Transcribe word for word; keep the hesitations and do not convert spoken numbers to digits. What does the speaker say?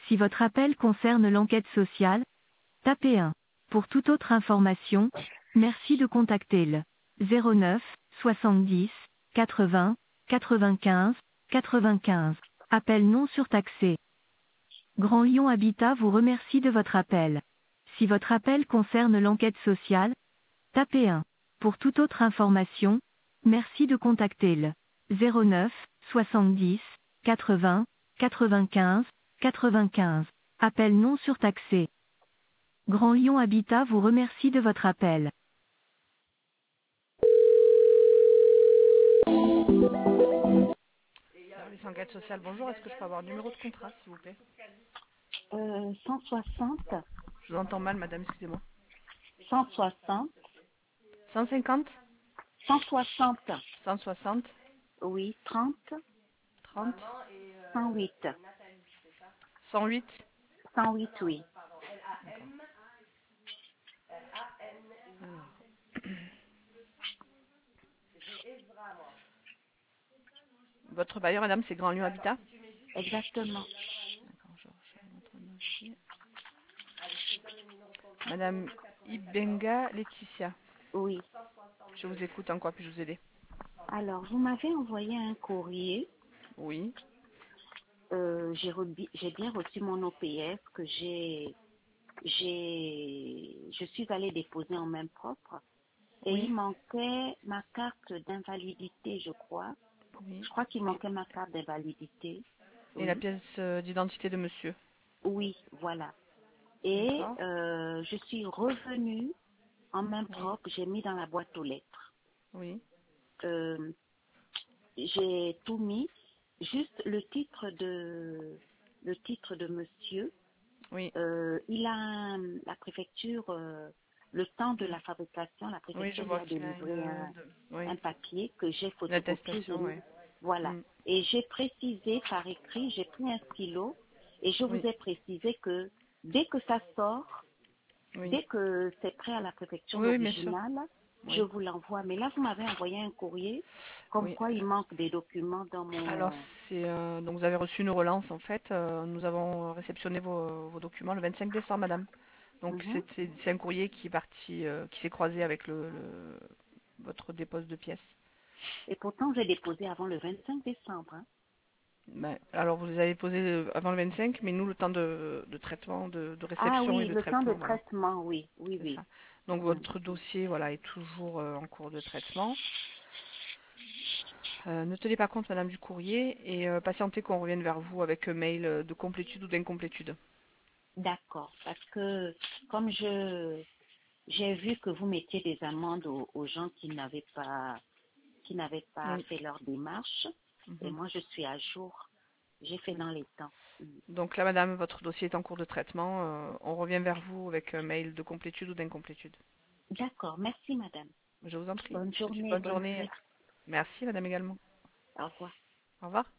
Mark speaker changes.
Speaker 1: Si votre appel concerne l'enquête sociale, tapez un. Pour toute autre information, merci de contacter le zéro neuf soixante-dix quatre-vingts quatre-vingt-quinze quatre-vingt-quinze. Appel non surtaxé. Grand Lyon Habitat vous remercie de votre appel. Si votre appel concerne l'enquête sociale, tapez un. Pour toute autre information, merci de contacter le zéro neuf soixante-dix quatre-vingts quatre-vingt-quinze quatre-vingt-quinze. Appel non surtaxé. Grand Lyon Habitat vous remercie de votre appel.
Speaker 2: Service enquête sociale, bonjour, est-ce que je peux avoir le numéro de contrat, s'il vous plaît?
Speaker 3: Euh, cent soixante,
Speaker 2: Je vous entends mal, madame, excusez-moi.
Speaker 3: cent soixante,
Speaker 2: cent cinquante,
Speaker 3: cent soixante,
Speaker 2: cent soixante,
Speaker 3: oui, trente,
Speaker 2: trente,
Speaker 3: cent huit,
Speaker 2: cent huit.
Speaker 3: cent huit, oui.
Speaker 2: Votre bailleur, madame, c'est Grand Lyon Habitat?
Speaker 3: Exactement.
Speaker 2: D'accord, je recherche votre dossier. Madame Ibenga Laetitia,
Speaker 3: Oui.
Speaker 2: je vous écoute, en quoi puis-je vous aider?
Speaker 3: Alors, vous m'avez envoyé un courrier.
Speaker 2: Oui,
Speaker 3: Euh, j'ai rebi- j'ai bien reçu mon O P F que j'ai, j'ai, je suis allée déposer en main propre. Et
Speaker 2: oui,
Speaker 3: il manquait ma carte d'invalidité, je crois.
Speaker 2: oui.
Speaker 3: Je crois qu'il
Speaker 2: Et,
Speaker 3: manquait ma carte d'invalidité.
Speaker 2: et la
Speaker 3: Oui.
Speaker 2: pièce euh, d'identité de monsieur?
Speaker 3: Oui, voilà. Et
Speaker 2: D'accord,
Speaker 3: euh, je suis revenue en main
Speaker 2: oui,
Speaker 3: propre, j'ai mis dans la boîte aux lettres.
Speaker 2: oui,
Speaker 3: Euh, j'ai tout mis, juste le titre de le titre de monsieur.
Speaker 2: oui,
Speaker 3: Euh, il a un- la préfecture, euh, le temps de
Speaker 2: mm.
Speaker 3: la fabrication, la
Speaker 2: Oui, je
Speaker 3: préfecture lui
Speaker 2: vois
Speaker 3: a
Speaker 2: qu'il a
Speaker 3: délivré
Speaker 2: une...
Speaker 3: un,
Speaker 2: de- Oui,
Speaker 3: un papier que j'ai
Speaker 2: une
Speaker 3: photocopié. j'ai
Speaker 2: attestation,
Speaker 3: mis-
Speaker 2: oui.
Speaker 3: Voilà.
Speaker 2: Mm.
Speaker 3: Et j'ai précisé par écrit, j'ai pris un stylo et je vous
Speaker 2: Oui,
Speaker 3: ai précisé que dès que ça sort,
Speaker 2: oui,
Speaker 3: dès que c'est prêt à la préfecture,
Speaker 2: oui, oui, bien sûr,
Speaker 3: l'original, je
Speaker 2: oui,
Speaker 3: vous l'envoie. Mais là, vous m'avez envoyé un courrier comme
Speaker 2: oui.
Speaker 3: quoi il manque des documents dans
Speaker 2: Alors,
Speaker 3: mon...
Speaker 2: c'est euh, donc vous avez reçu une relance en fait. Euh, nous avons réceptionné vos, vos documents le vingt-cinq décembre, madame. Donc
Speaker 3: Mhm.
Speaker 2: c'est c'est- c'est un courrier qui est parti, euh, qui s'est croisé avec le, le- votre dépose de pièces.
Speaker 3: Et pourtant, j'ai déposé avant le vingt-cinq décembre. Hein.
Speaker 2: Ben, alors vous les avez posés euh, avant le vingt-cinq, mais nous le temps de, de traitement, de, de
Speaker 3: Ah
Speaker 2: réception et
Speaker 3: oui,
Speaker 2: de
Speaker 3: le temps de
Speaker 2: traitement, voilà,
Speaker 3: traitement, oui, oui,
Speaker 2: c'est
Speaker 3: oui.
Speaker 2: ça. Donc
Speaker 3: Mm.
Speaker 2: votre dossier, voilà, est toujours euh, en cours de traitement. Euh, ne tenez pas compte, madame, du courrier et euh, patientez qu'on revienne vers vous avec un mail euh, de complétude ou d'incomplétude.
Speaker 3: D'accord, parce que comme je j'ai vu que vous mettiez des amendes aux, aux gens qui n'avaient pas qui n'avaient pas
Speaker 2: Oui.
Speaker 3: fait leur démarche, et
Speaker 2: Mhm.
Speaker 3: moi je suis à jour, j'ai fait
Speaker 2: Oui.
Speaker 3: dans les temps. Mm.
Speaker 2: Donc là, madame, votre dossier est en cours de traitement. Euh, on revient vers vous avec un mail de complétude ou d'incomplétude.
Speaker 3: D'accord, merci madame.
Speaker 2: Je vous en prie.
Speaker 3: Bonne
Speaker 2: Je vous souhaite une
Speaker 3: journée,
Speaker 2: bonne
Speaker 3: bonne
Speaker 2: journée.
Speaker 3: suite.
Speaker 2: Merci, madame, également.
Speaker 3: Au revoir.
Speaker 2: Au revoir.